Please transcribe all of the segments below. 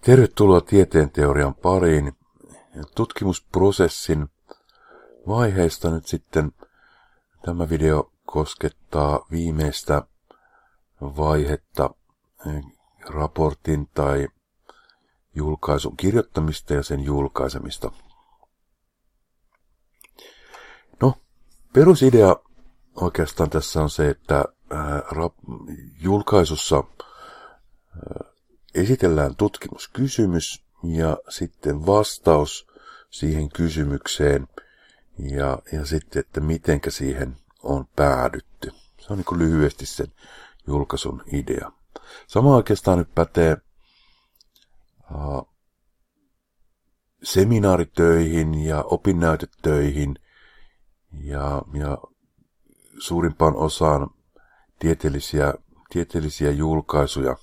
Tervetuloa tieteenteorian pariin. Tutkimusprosessin vaiheista nyt sitten tämä video koskettaa viimeistä vaihetta, raportin tai julkaisun kirjoittamista ja sen julkaisemista. No, perusidea oikeastaan tässä on se, että julkaisussa esitellään tutkimuskysymys ja sitten vastaus siihen kysymykseen ja sitten, että mitenkä siihen on päädytty. Se on niin kuin lyhyesti sen julkaisun idea. Sama oikeastaan nyt pätee seminaaritöihin ja opinnäytetöihin ja suurimpaan osaan tieteellisiä julkaisuja.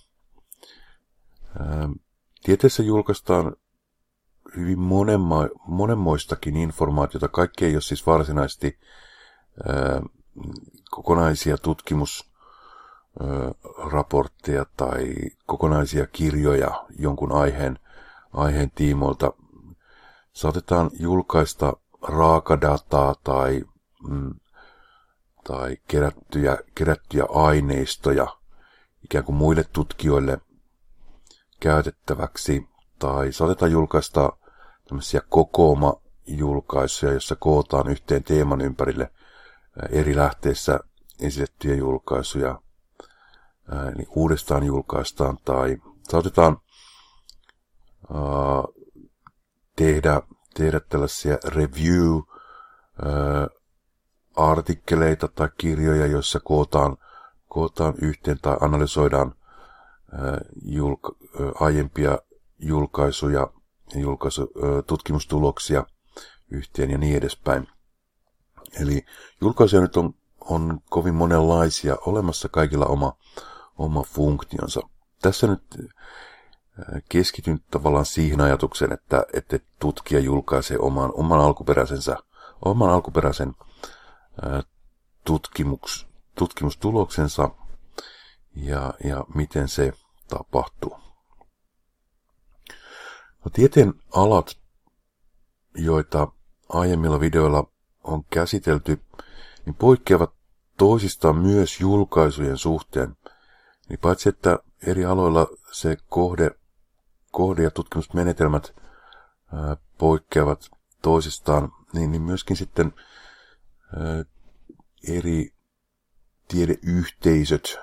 Tieteessä julkaistaan hyvin monenmoistakin informaatiota. Kaikki ei ole siis varsinaisesti kokonaisia tutkimusraportteja tai kokonaisia kirjoja jonkun aiheen tiimoilta. Saatetaan julkaista raakadataa tai kerättyjä aineistoja ikään kuin muille tutkijoille käytettäväksi, tai saatetaan julkaista tämmöisiä kokooma-julkaisuja, jossa kootaan yhteen teeman ympärille eri lähteissä esitettyjä julkaisuja, niin uudestaan julkaistaan, tai saatetaan tehdä tällaisia review-artikkeleita tai kirjoja, joissa kootaan yhteen tai analysoidaan aiempia julkaisuja ja tutkimustuloksia yhteen ja niin edespäin. Eli julkaisuja nyt on kovin monenlaisia, olemassa kaikilla oma funktionsa. Tässä nyt keskityn tavallaan siihen ajatukseen, että tutkija julkaisee oman alkuperäisen tutkimustuloksensa ja miten se tapahtuu. No, tieteen alat, joita aiemmilla videoilla on käsitelty, niin poikkeavat toisistaan myös julkaisujen suhteen. Niin paitsi että eri aloilla se kohde ja tutkimusmenetelmät poikkeavat toisistaan, niin myöskin sitten eri tiedeyhteisöt,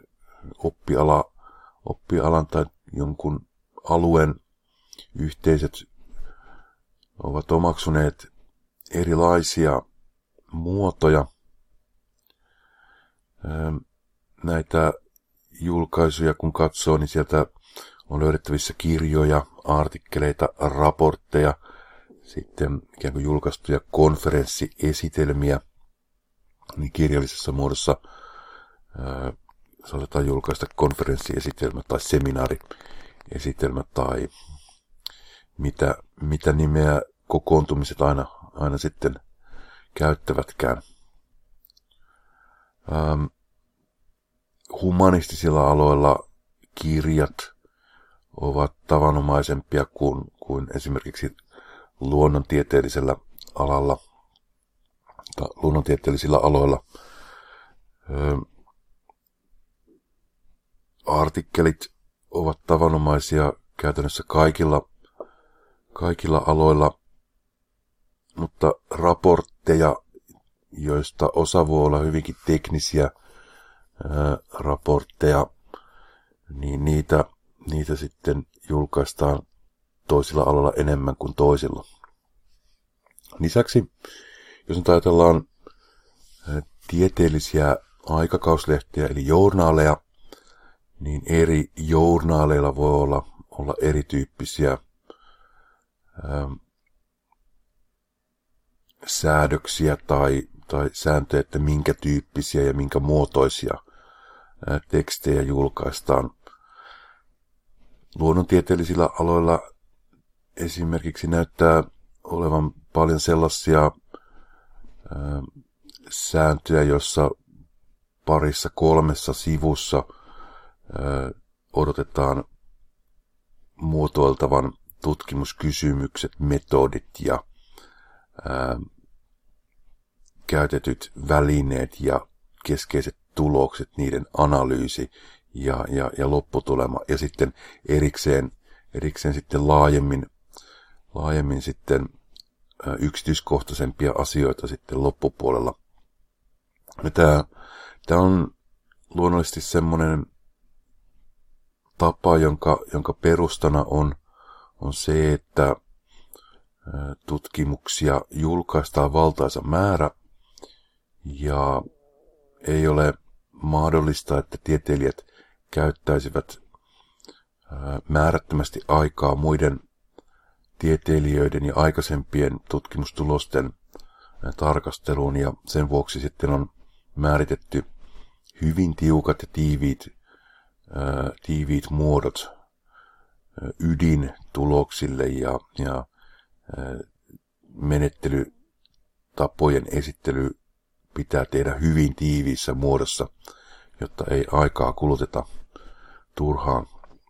oppialan tai jonkun alueen yhteisöt ovat omaksuneet erilaisia muotoja. Näitä julkaisuja kun katsoo, niin sieltä on löydettävissä kirjoja, artikkeleita, raportteja, sitten ikään kuin julkaistuja konferenssiesitelmiä, niin kirjallisessa muodossa saatetaan julkaista konferenssiesitelmä tai seminaariesitelmä tai mitä nimeä kokoontumiset aina sitten käyttävätkään. Humanistisilla aloilla kirjat ovat tavanomaisempia kuin esimerkiksi luonnontieteellisellä alalla tai luonnontieteellisillä aloilla. Artikkelit ovat tavanomaisia käytännössä kaikilla aloilla, mutta raportteja, joista osa voi olla hyvinkin teknisiä raportteja, niin niitä sitten julkaistaan toisilla aloilla enemmän kuin toisilla. Lisäksi, jos nyt ajatellaan tieteellisiä aikakauslehtiä eli journaaleja, niin eri journaaleilla voi olla erityyppisiä säädöksiä tai sääntöjä, että minkä tyyppisiä ja minkä muotoisia tekstejä julkaistaan. Luonnontieteellisillä aloilla esimerkiksi näyttää olevan paljon sellaisia sääntöjä, jossa parissa 3 sivussa odotetaan muotoiltavan tutkimuskysymykset, metodit ja käytetyt välineet ja keskeiset tulokset, niiden analyysi ja lopputulema. Ja sitten erikseen sitten laajemmin sitten yksityiskohtaisempia asioita sitten loppupuolella. Tämä on luonnollisesti semmoinen tapa, jonka perustana on se, että tutkimuksia julkaistaan valtaisa määrä ja ei ole mahdollista, että tieteilijät käyttäisivät määrättömästi aikaa muiden tieteilijöiden ja aikaisempien tutkimustulosten tarkasteluun, ja sen vuoksi sitten on määritetty hyvin tiukat ja tiiviit muodot ydintuloksille ja menettelytapojen esittely pitää tehdä hyvin tiiviissä muodossa, jotta ei aikaa kuluteta turhaan.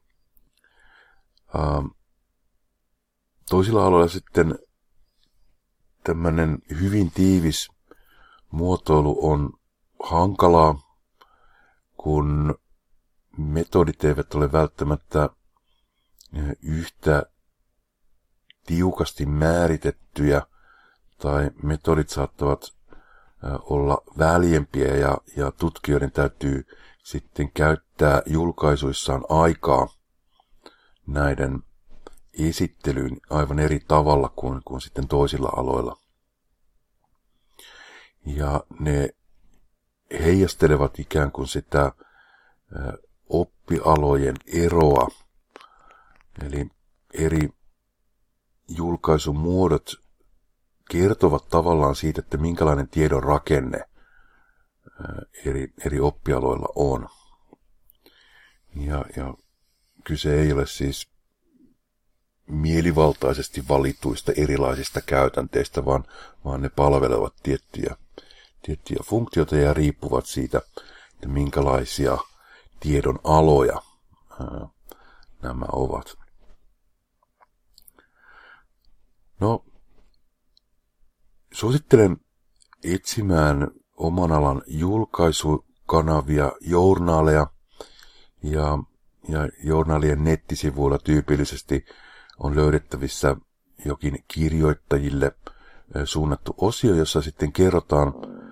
Toisilla aloilla sitten tämmöinen hyvin tiivis muotoilu on hankalaa, kun metodit eivät ole välttämättä yhtä tiukasti määritettyjä, tai metodit saattavat olla väljempiä ja tutkijoiden täytyy sitten käyttää julkaisuissaan aikaa näiden esittelyyn aivan eri tavalla kuin sitten toisilla aloilla. Ja ne heijastelevat ikään kuin sitä oppialojen eroa, eli eri julkaisumuodot kertovat tavallaan siitä, että minkälainen tiedon rakenne eri oppialoilla on. Ja kyse ei ole siis mielivaltaisesti valituista erilaisista käytänteistä, vaan ne palvelevat tiettyjä funktioita ja riippuvat siitä, että minkälaisia tiedon aloja nämä ovat. No, suosittelen etsimään oman alan julkaisukanavia, journaaleja, ja journaalien nettisivuilla tyypillisesti on löydettävissä jokin kirjoittajille suunnattu osio, jossa sitten kerrotaan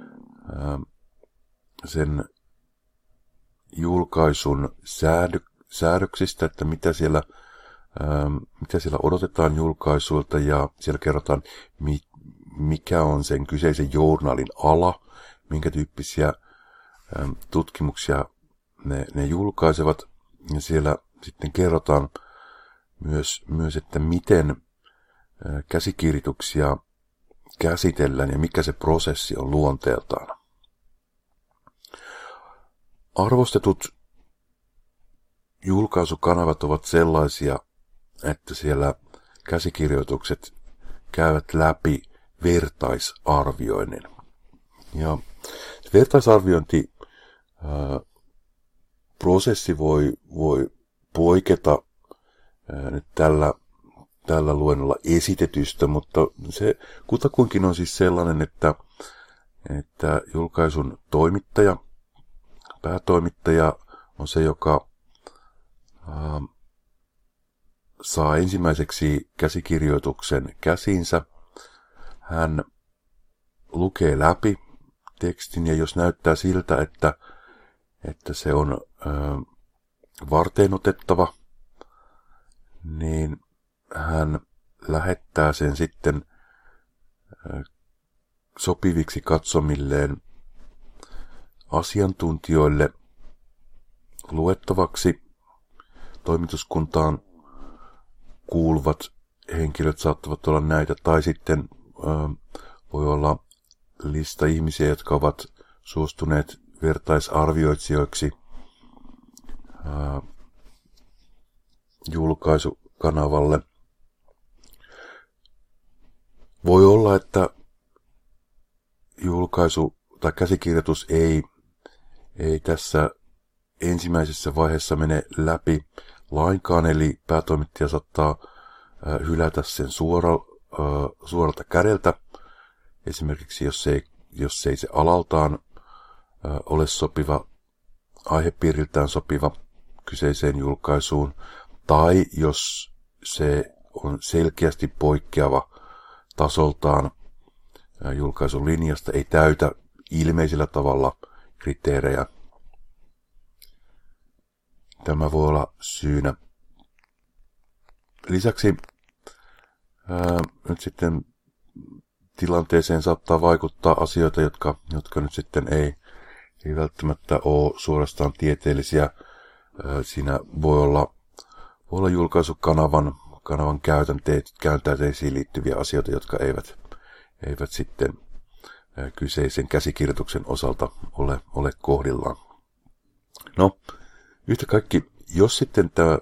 sen julkaisun säädöksistä, että mitä siellä odotetaan julkaisuilta, ja siellä kerrotaan, mikä on sen kyseisen journaalin ala, minkä tyyppisiä tutkimuksia ne julkaisevat, ja siellä sitten kerrotaan myös, että miten käsikirjoituksia käsitellään ja mikä se prosessi on luonteeltaan. Arvostetut julkaisukanavat ovat sellaisia, että siellä käsikirjoitukset käyvät läpi vertaisarvioinnin. Ja vertaisarviointi prosessi voi poiketa nyt tällä luennolla esitetystä, mutta se kutakuinkin on siis sellainen, että julkaisun päätoimittaja on se, joka saa ensimmäiseksi käsikirjoituksen käsiinsä. Hän lukee läpi tekstin, ja jos näyttää siltä, että se on varteenotettava, niin hän lähettää sen sitten sopiviksi katsomilleen asiantuntijoille luettavaksi. Toimituskuntaan kuuluvat henkilöt saattavat olla näitä, tai sitten voi olla lista ihmisiä, jotka ovat suostuneet vertaisarvioitsijoiksi julkaisukanavalle. Voi olla, että julkaisu tai käsikirjoitus ei tässä ensimmäisessä vaiheessa mene läpi lainkaan, eli päätoimittaja saattaa hylätä sen suoralta kädeltä. Esimerkiksi jos ei se alaltaan ole sopiva, aihepiiriltään sopiva kyseiseen julkaisuun, tai jos se on selkeästi poikkeava tasoltaan julkaisun linjasta, ei täytä ilmeisellä tavalla kriteerejä. Tämä voi olla syynä. Lisäksi nyt sitten tilanteeseen saattaa vaikuttaa asioita, jotka nyt sitten ei välttämättä ole suorastaan tieteellisiä. Siinä voi olla julkaisukanavan käytänteisiin liittyviä asioita, jotka eivät sitten kyseisen käsikirjoituksen osalta ole kohdillaan. No, yhtä kaikki, jos sitten tämä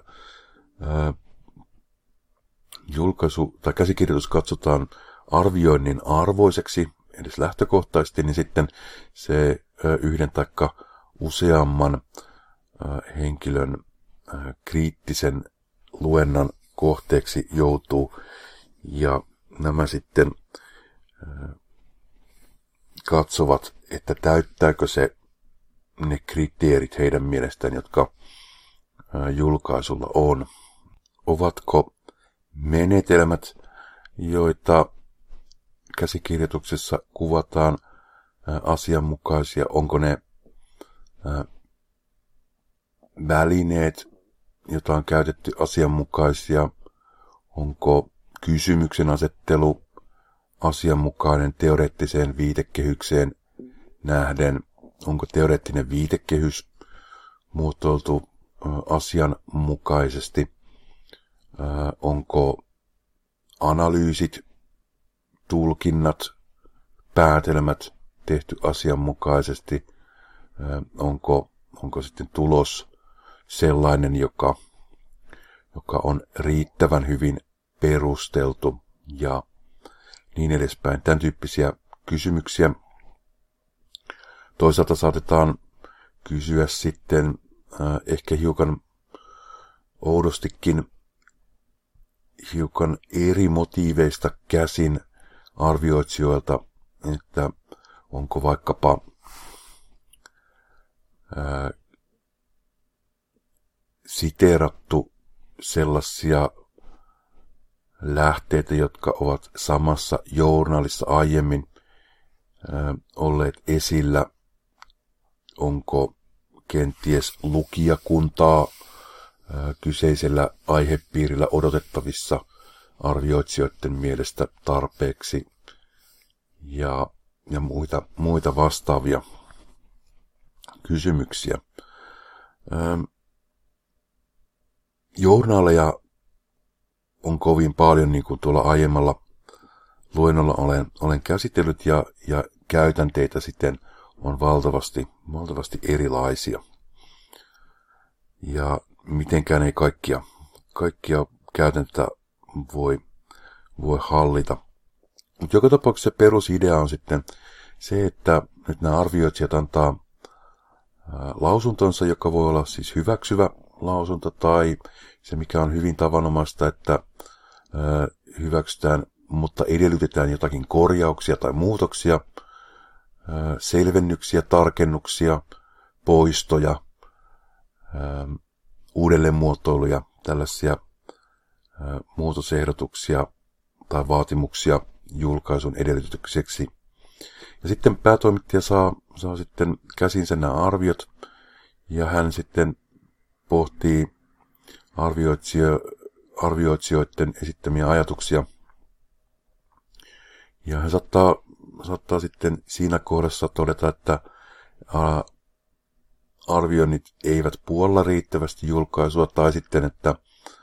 julkaisu tai käsikirjoitus katsotaan arvioinnin arvoiseksi edes lähtökohtaisesti, niin sitten se yhden tai useamman henkilön kriittisen luennan kohteeksi joutuu, ja nämä sitten katsovat, että täyttääkö se ne kriteerit heidän mielestään, jotka julkaisulla on. Ovatko menetelmät, joita käsikirjoituksessa kuvataan, asianmukaisia? Onko ne välineet, joita on käytetty, asianmukaisia? Onko kysymyksen asettelu asianmukainen teoreettiseen viitekehykseen nähden? Onko teoreettinen viitekehys muotoiltu asianmukaisesti? Onko analyysit, tulkinnat, päätelmät tehty asianmukaisesti? Onko sitten tulos sellainen, joka on riittävän hyvin perusteltu ja niin edespäin. Tämän tyyppisiä kysymyksiä. Toisaalta saatetaan kysyä sitten ehkä hiukan oudostikin hiukan eri motiiveista käsin arvioitsijoilta, että onko vaikkapa siteerattu sellaisia lähteitä, jotka ovat samassa journalissa aiemmin olleet esillä. Onko kenties lukijakuntaa kyseisellä aihepiirillä odotettavissa arvioitsijoiden mielestä tarpeeksi, ja muita vastaavia kysymyksiä. Journaaleja on kovin paljon, niin kuin tuolla aiemmalla luennolla olen käsitellyt, ja käytänteitä sitten on valtavasti erilaisia. Ja mitenkään ei kaikkia käytäntöjä voi hallita. Mutta joka tapauksessa perusidea on sitten se, että nyt nämä arvioitsijat antaa lausuntonsa, joka voi olla siis hyväksyvä lausunto, tai se mikä on hyvin tavanomaista, että hyväksytään, mutta edellytetään jotakin korjauksia tai muutoksia, selvennyksiä, tarkennuksia, poistoja, uudelleenmuotoiluja, tällaisia muutosehdotuksia tai vaatimuksia julkaisun edellytykseksi. Ja sitten päätoimittaja saa sitten käsinsä nämä arviot, ja hän sitten pohtii arvioitsijoiden esittämiä ajatuksia. Ja hän saattaa sitten siinä kohdassa todeta, että arvioinnit eivät puolla riittävästi julkaisua, tai sitten, että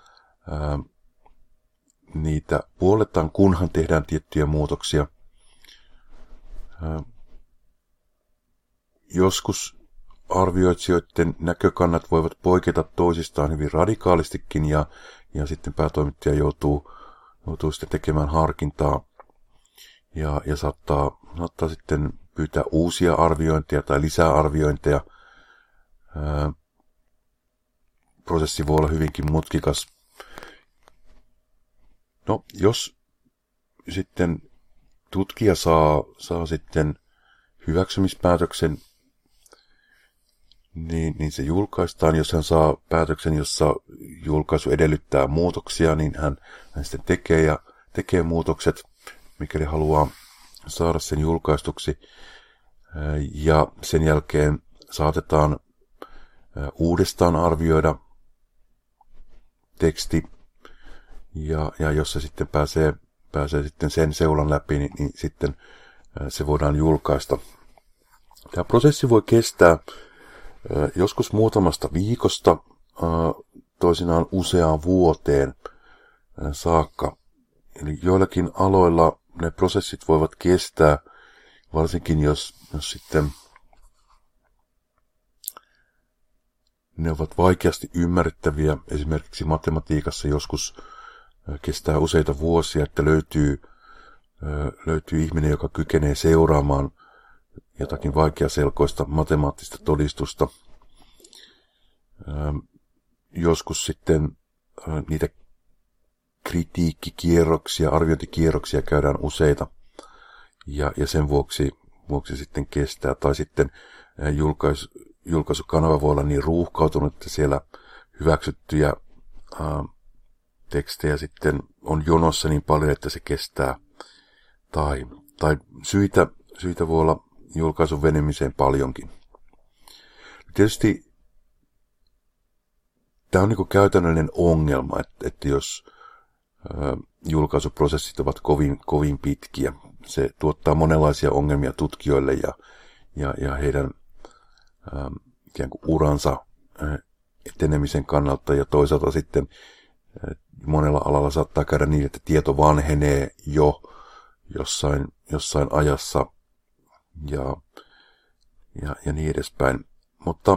niitä puolletaan, kunhan tehdään tiettyjä muutoksia. Joskus arvioitsijoiden näkökannat voivat poiketa toisistaan hyvin radikaalistikin, ja sitten päätoimittaja joutuu sitten tekemään harkintaa ja saattaa sitten pyytää uusia arviointeja tai lisäarviointeja. prosessi voi olla hyvinkin mutkikas. No, jos sitten tutkija saa sitten hyväksymispäätöksen, niin se julkaistaan. Jos hän saa päätöksen, jossa julkaisu edellyttää muutoksia, niin hän sitten tekee muutokset, mikäli haluaa saada sen julkaistuksi. Ja sen jälkeen saatetaan uudestaan arvioida teksti, ja jos se sitten pääsee sitten sen seulan läpi, niin sitten se voidaan julkaista. Tämä prosessi voi kestää joskus muutamasta viikosta, toisinaan useaan vuoteen saakka. Eli joillakin aloilla ne prosessit voivat kestää, varsinkin jos sitten ne ovat vaikeasti ymmärrettäviä. Esimerkiksi matematiikassa joskus kestää useita vuosia, että löytyy ihminen, joka kykenee seuraamaan jotakin vaikeaselkoista matemaattista todistusta. Joskus sitten niitä kritiikkikierroksia, arviointikierroksia käydään useita, ja sen vuoksi sitten kestää. Tai sitten julkaisukanava voi olla niin ruuhkautunut, että siellä hyväksyttyjä tekstejä sitten on jonossa niin paljon, että se kestää. Tai syitä voi olla julkaisun venymiseen paljonkin. Tietysti tämä on niin kuin käytännöllinen ongelma, että jos julkaisuprosessit ovat kovin pitkiä, se tuottaa monenlaisia ongelmia tutkijoille ja heidän ikään kuin uransa etenemisen kannalta, ja toisaalta sitten monella alalla saattaa käydä niin, että tieto vanhenee jo jossain ajassa ja niin edespäin. Mutta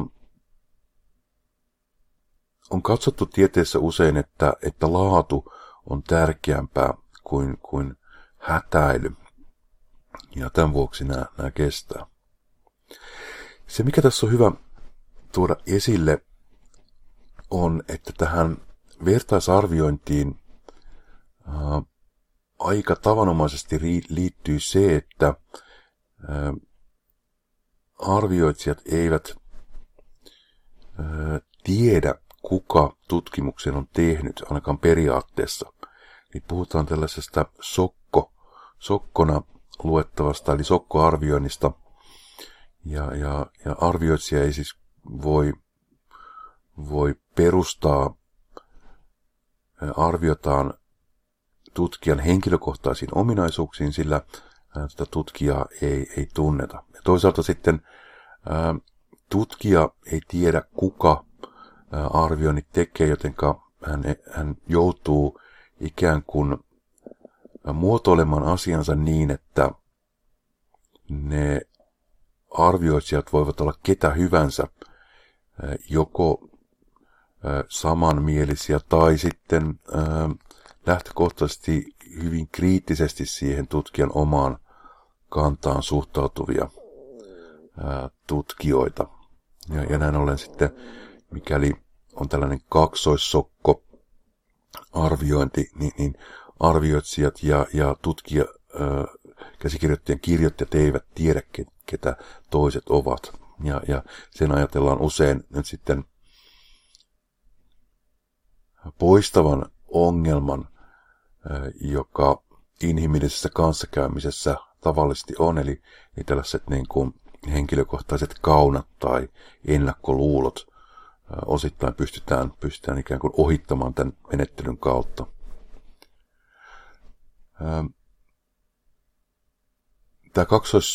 on katsottu tieteessä usein, että laatu on tärkeämpää kuin hätäily, ja tämän vuoksi nämä kestää. Se, mikä tässä on hyvä tuoda esille, on, että tähän vertaisarviointiin aika tavanomaisesti liittyy se, että arvioitsijat eivät tiedä, kuka tutkimuksen on tehnyt, ainakaan periaatteessa. Niin puhutaan tällaisesta sokkona luettavasta, eli sokkoarvioinnista, ja arvioitsija ei siis voi perustaa arviotaan tutkijan henkilökohtaisiin ominaisuuksiin, sillä tätä tutkijaa ei tunneta. Ja toisaalta sitten tutkija ei tiedä, kuka arvioinnit tekee, jotenka hän joutuu ikään kuin muotoilemaan asiansa niin, että ne arvioitsijat voivat olla ketä hyvänsä, joko samanmielisiä tai sitten lähtökohtaisesti hyvin kriittisesti siihen tutkijan omaan kantaan suhtautuvia tutkijoita. Ja näin ollen sitten, mikäli on tällainen kaksoissokko-arviointi, niin arvioitsijat ja käsikirjoittajien kirjoittajat eivät tiedä, ketä toiset ovat. Ja sen ajatellaan usein nyt sitten poistavan ongelman, joka inhimillisessä kanssakäymisessä tavallisesti on, eli tällaiset niin kuin henkilökohtaiset kaunat tai ennakkoluulot osittain pystytään ikään kuin ohittamaan tämän menettelyn kautta. Tämä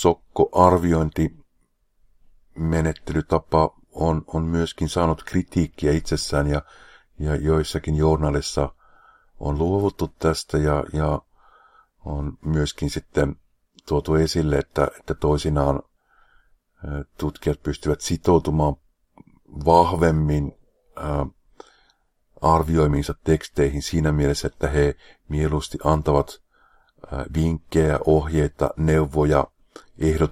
kaksoissokko-arviointimenettelytapa on myöskin saanut kritiikkiä itsessään, ja joissakin journalissa on luovuttu tästä, ja on myöskin sitten tuotu esille, että toisinaan tutkijat pystyvät sitoutumaan vahvemmin arvioimiinsa teksteihin siinä mielessä, että he mieluusti antavat vinkkejä, ohjeita, neuvoja,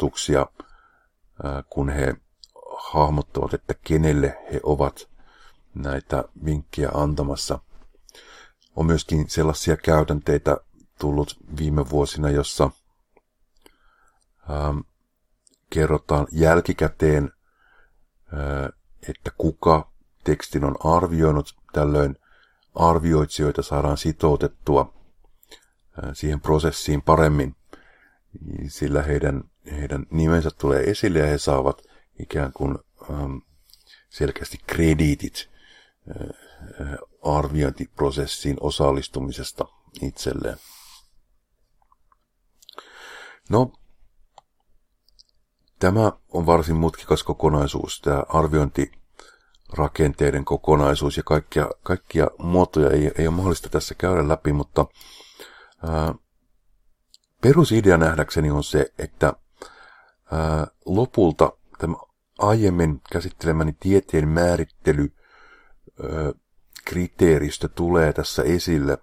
ehdotuksia, kun he hahmottavat, että kenelle he ovat näitä vinkkejä antamassa. On myöskin sellaisia käytänteitä tullut viime vuosina, jossa kerrotaan jälkikäteen, että kuka tekstin on arvioinut. Tällöin arvioitsijoita saadaan sitoutettua siihen prosessiin paremmin, sillä heidän nimensä tulee esille ja he saavat ikään kuin selkeästi krediitit arviointiprosessiin osallistumisesta itselleen. No, tämä on varsin mutkikas kokonaisuus, tämä arviointirakenteiden kokonaisuus, ja kaikkia muotoja ei ole mahdollista tässä käydä läpi, mutta perusidea nähdäkseni on se, että lopulta tämä aiemmin käsittelemäni tieteen määrittelykriteeristö tulee tässä esille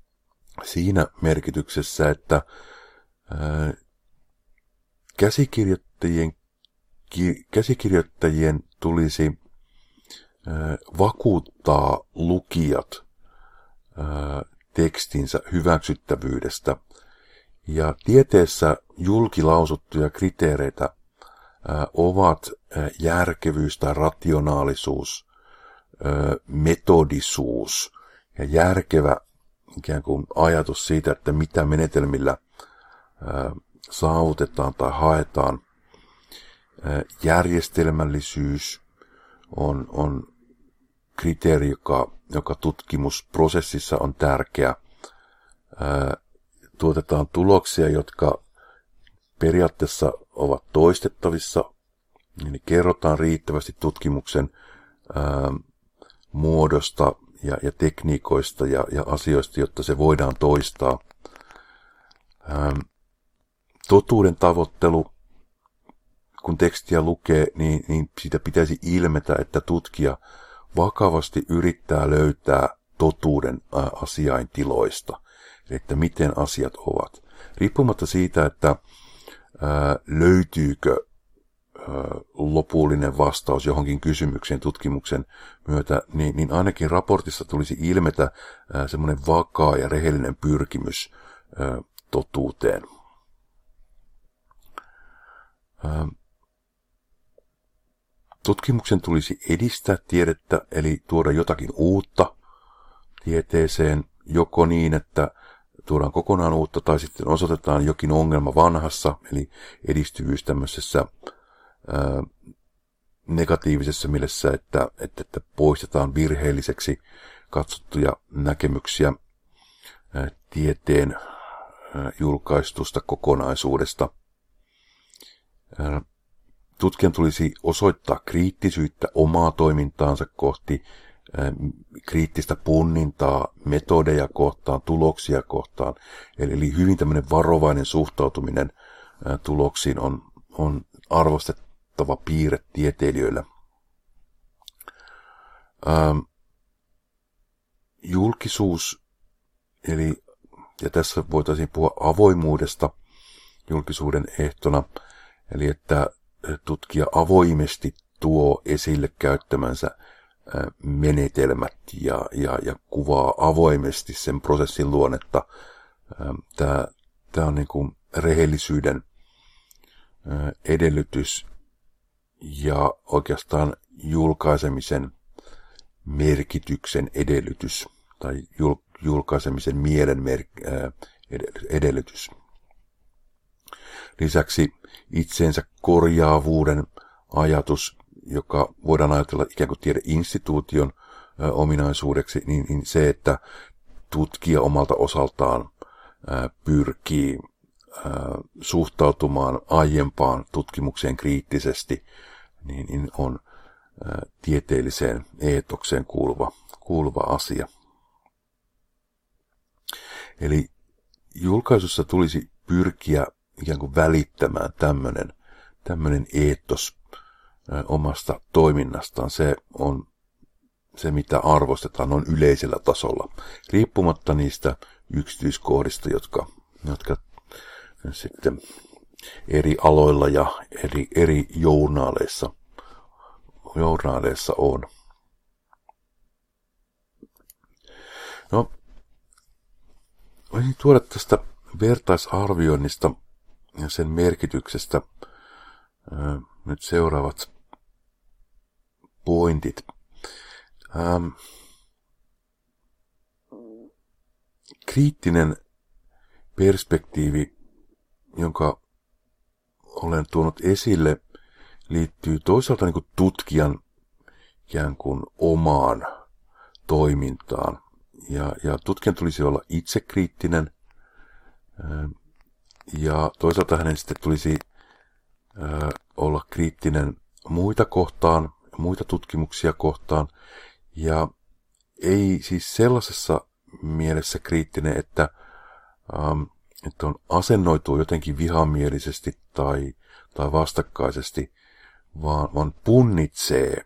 siinä merkityksessä, että käsikirjoittajien tulisi vakuuttaa lukijat tekstinsä hyväksyttävyydestä. Ja tieteessä julkilausuttuja kriteereitä ovat järkevyys tai rationaalisuus, metodisuus ja järkevä ikään kuin ajatus siitä, että mitä menetelmillä saavutetaan tai haetaan. Järjestelmällisyys on kriteeri, joka tutkimusprosessissa on tärkeä. Tuotetaan tuloksia, jotka periaatteessa ovat toistettavissa, niin kerrotaan riittävästi tutkimuksen muodosta ja tekniikoista ja asioista, jotta se voidaan toistaa. Totuuden tavoittelu, kun tekstiä lukee, niin siitä pitäisi ilmetä, että tutkija vakavasti yrittää löytää totuuden asiaintiloista, että miten asiat ovat. Riippumatta siitä, että löytyykö lopullinen vastaus johonkin kysymykseen tutkimuksen myötä, niin ainakin raportissa tulisi ilmetä semmoinen vakaa ja rehellinen pyrkimys totuuteen. Tutkimuksen tulisi edistää tiedettä, eli tuoda jotakin uutta tieteeseen, joko niin, että tuodaan kokonaan uutta, tai sitten osoitetaan jokin ongelma vanhassa, eli edistyvyys tämmöisessä negatiivisessa mielessä, että poistetaan virheelliseksi katsottuja näkemyksiä tieteen julkaistusta kokonaisuudesta. Tutkijan tulisi osoittaa kriittisyyttä omaa toimintaansa kohti, kriittistä punnintaa metodeja kohtaan, tuloksia kohtaan. Eli hyvin tämmöinen varovainen suhtautuminen tuloksiin on arvostettava piirre tieteilijöillä. Julkisuus, ja tässä voitaisiin puhua avoimuudesta julkisuuden ehtona, eli että tutkija avoimesti tuo esille käyttämänsä menetelmät ja kuvaa avoimesti sen prosessin luonnetta. Tämä on niin kuin rehellisyyden edellytys ja oikeastaan julkaisemisen merkityksen edellytys tai julkaisemisen mielen edellytys. Lisäksi itsensä korjaavuuden ajatus, joka voidaan ajatella ikään kuin tiedeinstituution ominaisuudeksi, niin se, että tutkija omalta osaltaan pyrkii suhtautumaan aiempaan tutkimukseen kriittisesti, niin on tieteelliseen eetokseen kuuluva asia. Eli julkaisussa tulisi pyrkiä ikään kuin välittämään tämmöinen eetos omasta toiminnastaan. Se on se, mitä arvostetaan noin yleisellä tasolla, riippumatta niistä yksityiskohdista, jotka sitten eri aloilla ja eri journaaleissa on. No, voisin tuoda tästä vertaisarvioinnista ja sen merkityksestä nyt seuraavat pointit. Kriittinen perspektiivi, jonka olen tuonut esille, liittyy toisaalta niin kuin tutkijan ikään kuin omaan toimintaan. Ja tutkijan tulisi olla itsekriittinen, ja toisaalta hänen sitten tulisi olla kriittinen muita kohtaan, muita tutkimuksia kohtaan, ja ei siis sellaisessa mielessä kriittinen, että on asennoituu jotenkin vihamielisesti tai vastakkaisesti, vaan punnitsee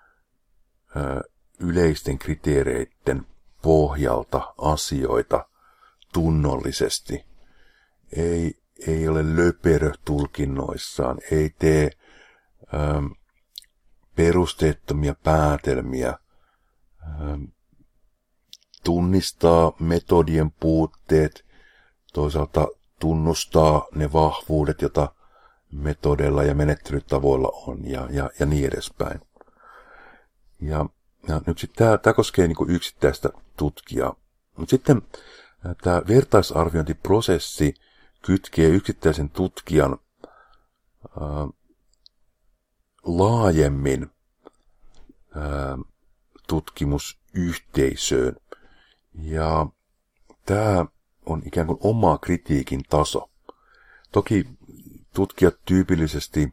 yleisten kriteereiden pohjalta asioita tunnollisesti. Ei ole löperö tulkinnoissaan, ei tee perusteettomia päätelmiä, tunnistaa metodien puutteet, toisaalta tunnustaa ne vahvuudet, joita metodeilla ja menettelytavoilla on, ja niin edespäin. Ja nyt sitten tämä koskee niin kuin yksittäistä tutkijaa. Mutta sitten tämä vertaisarviointiprosessi kytkee yksittäisen tutkijan laajemmin tutkimusyhteisöön. Ja tämä on ikään kuin oma kritiikin taso. Toki tutkijat tyypillisesti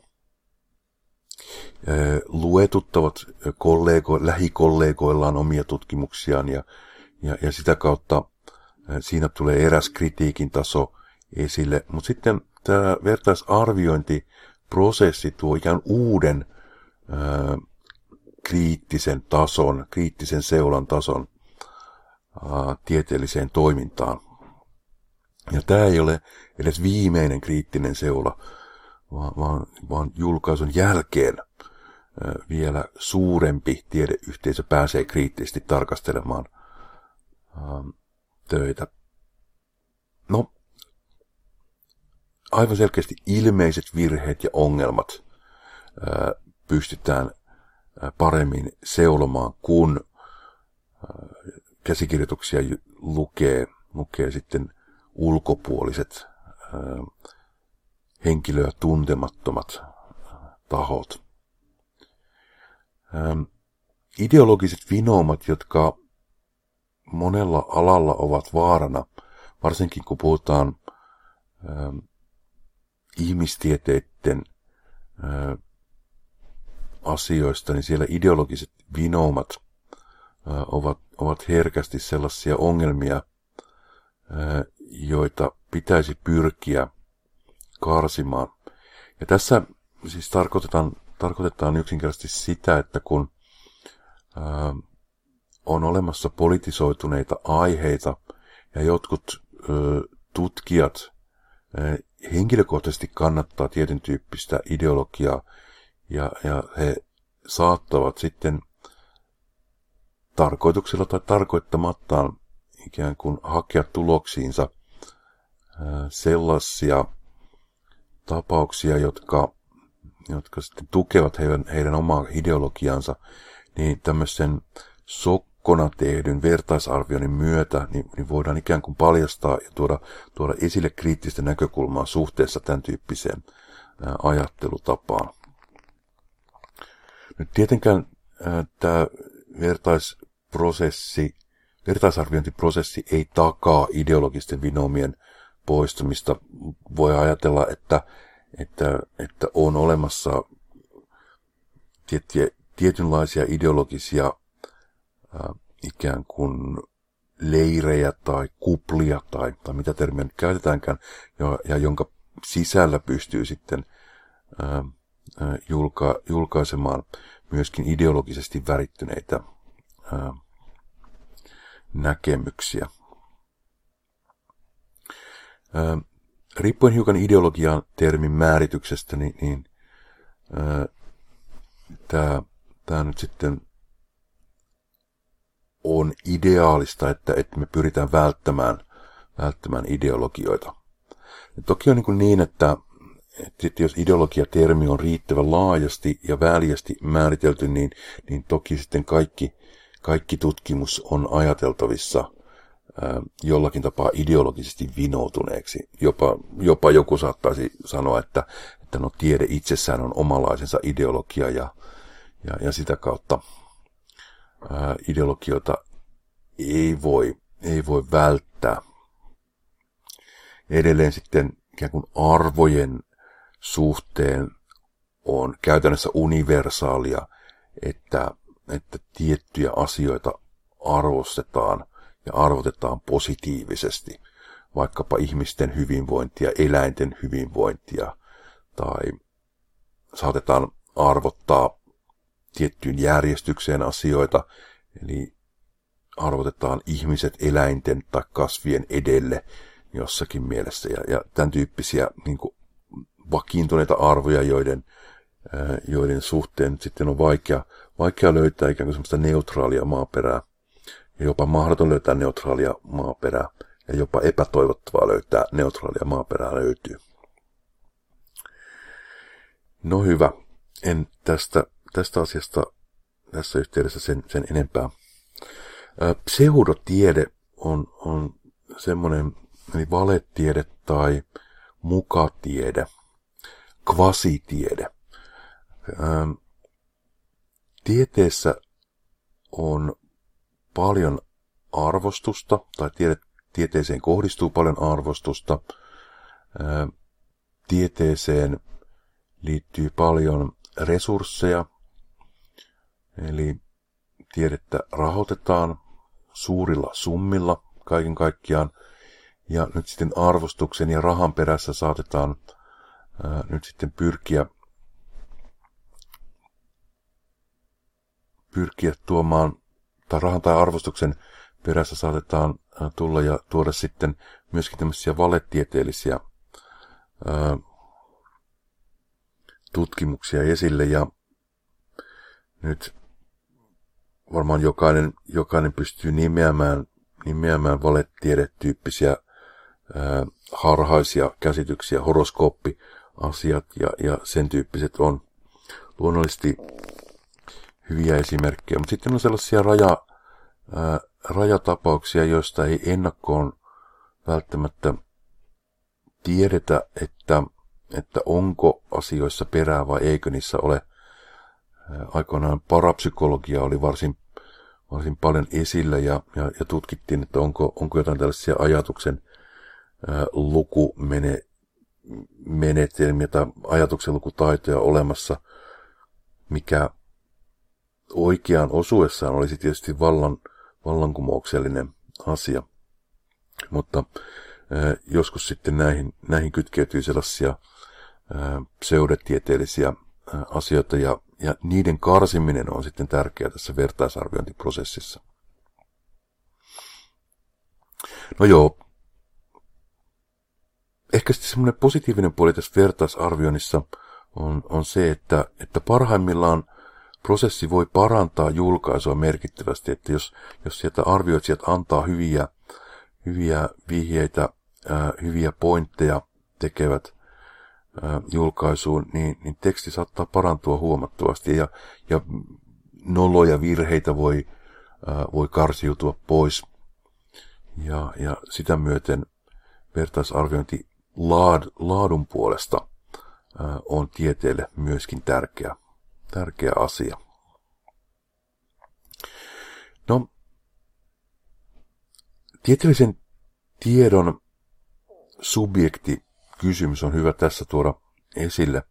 luetuttavat lähikollegoillaan omia tutkimuksiaan ja sitä kautta siinä tulee eräs kritiikin taso esille. Mutta sitten tämä vertaisarviointiprosessi tuo ikään uuden kriittisen seulan tason tieteelliseen toimintaan. Ja tämä ei ole edes viimeinen kriittinen seula, vaan julkaisun jälkeen vielä suurempi tiedeyhteisö pääsee kriittisesti tarkastelemaan töitä. No, aivan selkeästi ilmeiset virheet ja ongelmat pystytään paremmin seulomaan, kun käsikirjoituksia lukee sitten ulkopuoliset henkilöä tuntemattomat tahot. Ideologiset vinoumat, jotka monella alalla ovat vaarana, varsinkin kun puhutaan ihmistieteiden asioista, niin siellä ideologiset vinoumat ovat herkästi sellaisia ongelmia, joita pitäisi pyrkiä karsimaan. Ja tässä siis tarkoitetaan yksinkertaisesti sitä, että kun on olemassa politisoituneita aiheita ja jotkut tutkijat henkilökohtaisesti kannattaa tietyn tyyppistä ideologiaa ja he saattavat sitten tarkoituksella tai tarkoittamattaan ikään kuin hakea tuloksiinsa sellaisia tapauksia, jotka sitten tukevat heidän omaa ideologiansa, niin tämmöisen sokkona tehdyn vertaisarvioinnin myötä niin voidaan ikään kuin paljastaa ja tuoda esille kriittistä näkökulmaa suhteessa tämän tyyppiseen ajattelutapaan. Nyt tietenkään tämä vertaisarviointiprosessi ei takaa ideologisten vinoumien poistumista. Voi ajatella, että on olemassa tietynlaisia ideologisia ikään kuin leirejä tai kuplia tai mitä termiä nyt käytetäänkään, ja jonka sisällä pystyy sitten julkaisemaan myöskin ideologisesti värittyneitä näkemyksiä. Riippuen hiukan ideologian termin määrityksestä, niin tämä nyt sitten on ideaalista, että me pyritään välttämään ideologioita. Ja toki on niin, että jos ideologia-termi on riittävän laajasti ja väljästi määritelty, niin toki sitten kaikki tutkimus on ajateltavissa jollakin tapaa ideologisesti vinoutuneeksi. Jopa joku saattaisi sanoa, että no tiede itsessään on omalaisensa ideologia ja sitä kautta ideologioita ei voi välttää. Edelleen sitten ikään kuin arvojen suhteen on käytännössä universaalia, että tiettyjä asioita arvostetaan ja arvotetaan positiivisesti, vaikkapa ihmisten hyvinvointia, eläinten hyvinvointia, tai saatetaan arvottaa tiettyyn järjestykseen asioita, eli arvotetaan ihmiset eläinten tai kasvien edelle jossakin mielessä, ja tämän tyyppisiä niin kuin vakiintuneita arvoja, joiden suhteen sitten on vaikea löytää ikään kuin semmoista neutraalia maaperää, ja jopa mahdoton löytää neutraalia maaperää, ja jopa epätoivottavaa löytää neutraalia maaperää löytyy. No hyvä, en tästä asiasta tässä yhteydessä sen enempää. Pseudotiede on semmoinen, eli valetiede tai mukatiede, kvasitiede. Tieteessä on paljon arvostusta, tai tieteeseen kohdistuu paljon arvostusta. Tieteeseen liittyy paljon resursseja, eli tiedettä rahoitetaan suurilla summilla kaiken kaikkiaan, ja nyt sitten arvostuksen ja rahan perässä saatetaan nyt sitten pyrkiä tuomaan, tai rahan tai arvostuksen perässä saatetaan tulla ja tuoda sitten myöskin tämmöisiä valetieteellisiä tutkimuksia esille, ja nyt varmaan jokainen pystyy nimeämään valetiedetyyppisiä harhaisia käsityksiä, horoskooppiasiat ja sen tyyppiset on luonnollisesti hyviä esimerkkejä, mutta sitten on sellaisia rajatapauksia, joista ei ennakkoon välttämättä tiedetä, että onko asioissa perää vai eikö niissä ole. Aikoinaan parapsykologia oli varsin paljon esillä ja tutkittiin, että onko jotain tällaisia ajatuksen lukumenetelmiä tai ajatuksen lukutaitoja olemassa, mikä oikeaan osuessaan olisi tietysti vallankumouksellinen asia. Mutta joskus sitten näihin kytkeytyy sellaisia pseudotieteellisiä asioita, ja niiden karsiminen on sitten tärkeää tässä vertaisarviointiprosessissa. No joo, ehkä sitten semmoinen positiivinen puoli tässä vertaisarvioinnissa on se, että parhaimmillaan prosessi voi parantaa julkaisua merkittävästi, että jos sieltä arvioitsijat antaa hyviä vihjeitä, hyviä pointteja tekevät julkaisuun, niin teksti saattaa parantua huomattavasti ja noloja virheitä voi karsiutua pois. Ja sitä myöten vertaisarviointi laadun puolesta on tieteelle myöskin tärkeä asia. No, tieteellisen tiedon subjektikysymys on hyvä tässä tuoda esille.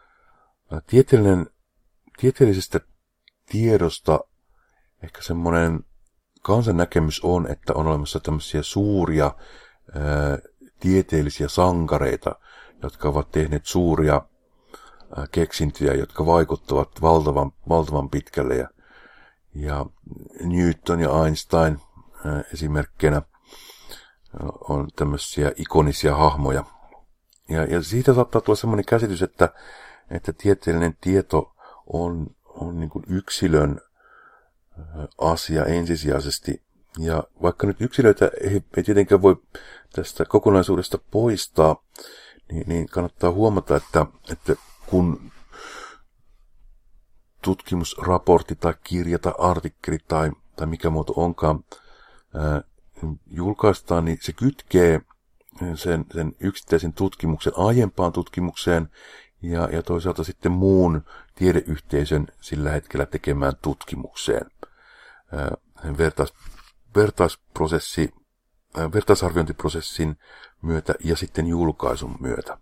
Tieteellisestä tiedosta ehkä semmoinen kansannäkemys on, että on olemassa tämmöisiä suuria tieteellisiä sankareita, jotka ovat tehneet suuria keksintöjä, jotka vaikuttavat valtavan pitkälle. Ja Newton ja Einstein esimerkkinä on tämmöisiä ikonisia hahmoja. Ja siitä saattaa tulla semmoinen käsitys, että tieteellinen tieto on niin kuin yksilön asia ensisijaisesti. Ja vaikka nyt yksilöitä ei tietenkään voi tästä kokonaisuudesta poistaa, niin kannattaa huomata, että kun tutkimusraportti tai kirja tai artikkeli tai mikä muoto onkaan julkaistaan, niin se kytkee sen yksittäisen tutkimuksen aiempaan tutkimukseen ja toisaalta sitten muun tiedeyhteisön sillä hetkellä tekemään tutkimukseen. Vertaisarviointiprosessin myötä ja sitten julkaisun myötä.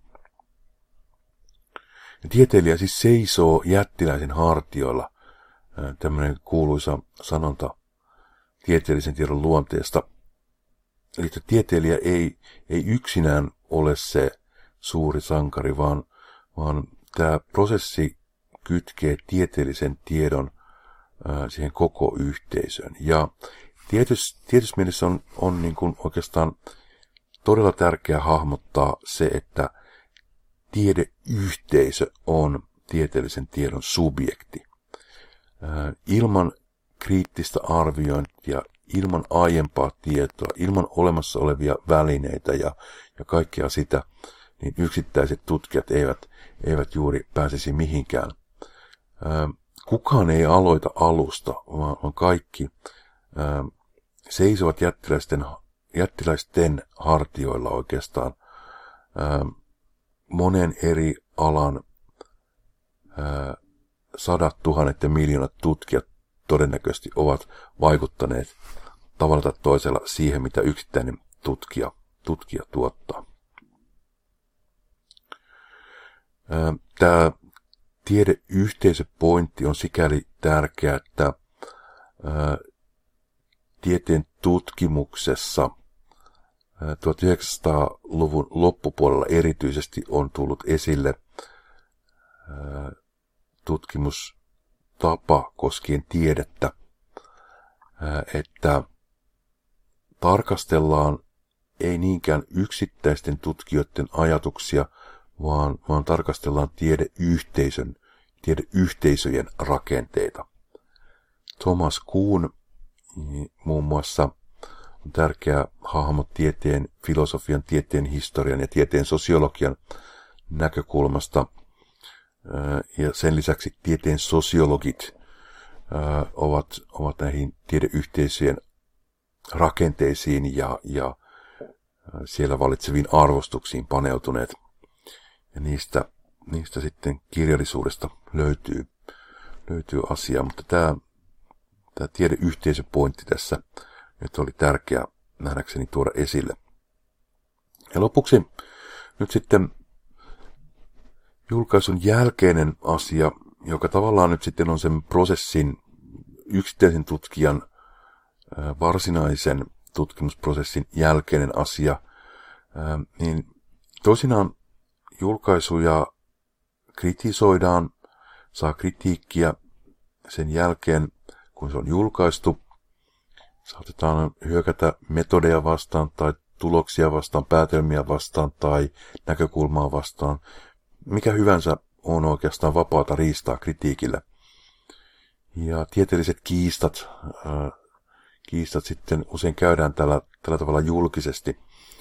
Ja tieteilijä siis seisoo jättiläisen hartioilla, tämmöinen kuuluisa sanonta tieteellisen tiedon luonteesta. Eli tieteilijä ei yksinään ole se suuri sankari, vaan tämä prosessi kytkee tieteellisen tiedon siihen koko yhteisöön. Ja tietyssä mielessä on niin kuin oikeastaan todella tärkeää hahmottaa se, että tiedeyhteisö on tieteellisen tiedon subjekti. Ilman kriittistä arviointia, ilman aiempaa tietoa, ilman olemassa olevia välineitä ja kaikkea sitä, niin yksittäiset tutkijat eivät juuri pääsisi mihinkään. Kukaan ei aloita alusta, vaan kaikki seisovat jättiläisten hartioilla oikeastaan. Monen eri alan 100 000 ja miljoonat tutkijat todennäköisesti ovat vaikuttaneet tavalla tai toisella siihen, mitä yksittäinen tutkija tuottaa. Tämä tiedeyhteisöpointti on sikäli tärkeä, että tieteen tutkimuksessa 1900-luvun loppupuolella erityisesti on tullut esille tutkimustapa koskien tiedettä, että tarkastellaan ei niinkään yksittäisten tutkijoiden ajatuksia, vaan tarkastellaan tiedeyhteisöjen rakenteita. Thomas Kuhn muun muassa on tärkeä hahmo tieteen filosofian, tieteen historian ja tieteen sosiologian näkökulmasta. Ja sen lisäksi tieteen sosiologit ovat näihin tiedeyhteisöjen rakenteisiin ja siellä valitseviin arvostuksiin paneutuneet. Ja niistä sitten kirjallisuudesta löytyy asiaa, mutta tämä tiedeyhteisöpointti tässä nyt oli tärkeä nähdäkseni tuoda esille. Ja lopuksi nyt sitten julkaisun jälkeinen asia, joka tavallaan nyt sitten on sen prosessin, yksittäisen tutkijan varsinaisen tutkimusprosessin jälkeinen asia, niin toisinaan julkaisuja kritisoidaan, saa kritiikkiä sen jälkeen, kun se on julkaistu. Saatetaan hyökätä metodeja vastaan tai tuloksia vastaan, päätelmiä vastaan tai näkökulmaa vastaan. Mikä hyvänsä on oikeastaan vapaata riistaa kritiikillä. Ja tieteelliset kiistat sitten usein käydään tällä tavalla julkisesti.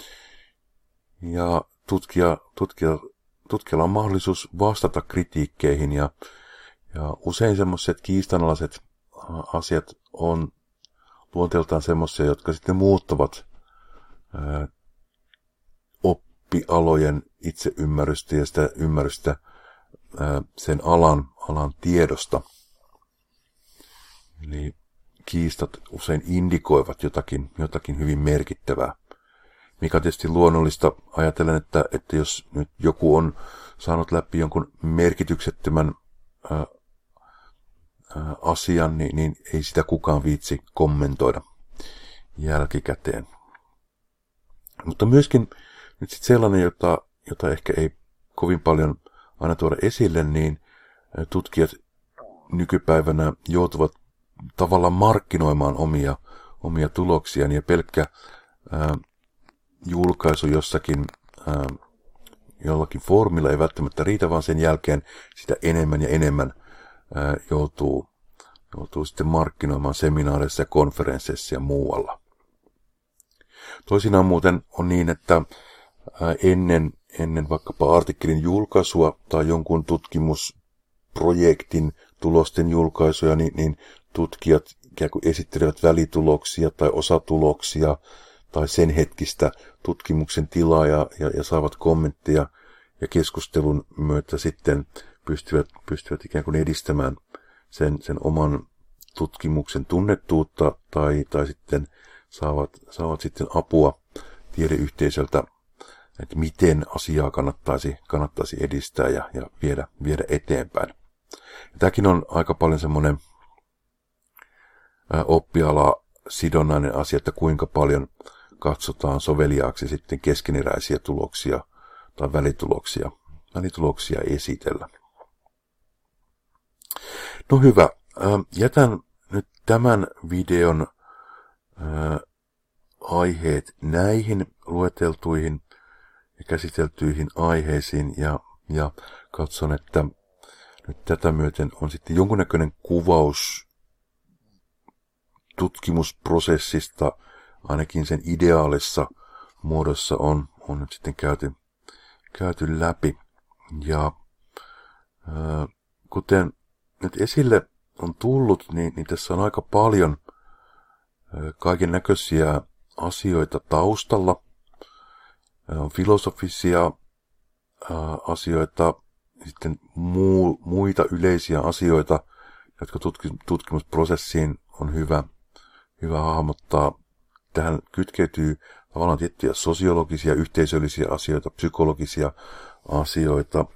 Ja tutkijalla on mahdollisuus vastata kritiikkeihin ja usein semmoiset kiistanalaiset asiat on luonteeltaan semmoisia, jotka sitten muuttavat oppialojen itseymmärrystä ja sitä ymmärrystä sen alan tiedosta. Eli kiistat usein indikoivat jotakin hyvin merkittävää. Mikä on tietysti luonnollista ajatellen, että jos nyt joku on saanut läpi jonkun merkityksettömän asian, niin ei sitä kukaan viitsi kommentoida jälkikäteen. Mutta myöskin nyt sitten sellainen, jota ehkä ei kovin paljon aina tuoda esille, niin tutkijat nykypäivänä joutuvat tavallaan markkinoimaan omia tuloksiaan ja pelkkä julkaisu jossakin jollakin foorumilla ei välttämättä riitä, vaan sen jälkeen sitä enemmän ja enemmän joutuu joutuu sitten markkinoimaan seminaareissa ja konferensseissa ja muualla. Toisinaan muuten on niin, että ennen vaikkapa artikkelin julkaisua tai jonkun tutkimusprojektin tulosten julkaisuja, niin tutkijat ikään kuin esittelevät välituloksia tai osatuloksia tai sen hetkistä tutkimuksen tilaa ja saavat kommentteja ja keskustelun myötä sitten pystyvät ikään kuin edistämään sen oman tutkimuksen tunnettuutta tai sitten saavat sitten apua tiedeyhteisöltä, että miten asiaa kannattaisi edistää ja viedä eteenpäin. Ja tämäkin on aika paljon semmoinen oppiala-sidonnainen asia, että kuinka paljon katsotaan soveliaaksi sitten keskeneräisiä tuloksia tai välituloksia esitellä. No hyvä, jätän nyt tämän videon aiheet näihin lueteltuihin ja käsiteltyihin aiheisiin ja katson, että nyt tätä myöten on sitten jonkunnäköinen kuvaus tutkimusprosessista, ainakin sen ideaalisessa muodossa on nyt sitten käyty läpi. Ja kuten nyt esille on tullut, niin tässä on aika paljon kaiken näköisiä asioita taustalla. On filosofisia asioita, sitten muita yleisiä asioita, jotka tutkimusprosessiin on hyvä hahmottaa. Tähän kytkeytyy tavallaan tiettyjä sosiologisia, yhteisöllisiä asioita, psykologisia asioita,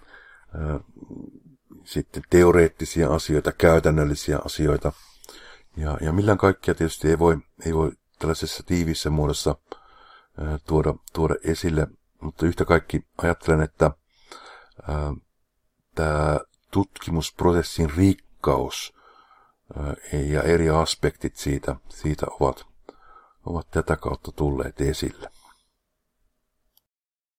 sitten teoreettisia asioita, käytännöllisiä asioita. Ja millään kaikkea tietysti ei voi tällaisessa tiiviissä muodossa tuoda esille, mutta yhtä kaikki ajattelen, että tämä tutkimusprosessin rikkaus ja eri aspektit siitä ovat tätä kautta tulleet esille.